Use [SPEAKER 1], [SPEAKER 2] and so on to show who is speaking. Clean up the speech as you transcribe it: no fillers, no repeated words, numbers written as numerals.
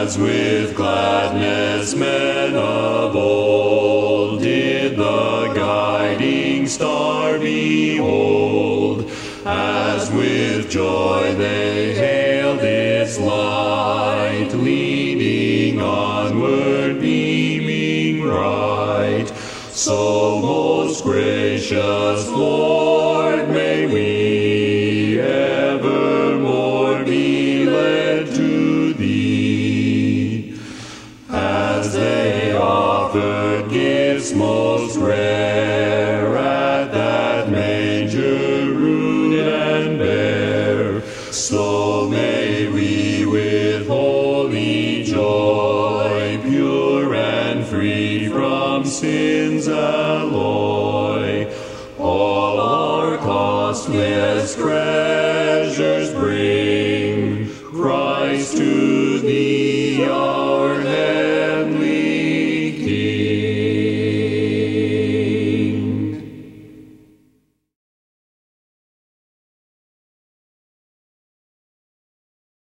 [SPEAKER 1] As with gladness men of old did the guiding star behold, as with joy they hailed its light, leading onward, beaming bright. So, most gracious Lord, may we evermore be led to Thee, as they offered gifts most rare at that manger rude and bare. So may we with holy joy, pure and free from sin's alloy, all our costliest treasures bring, Christ to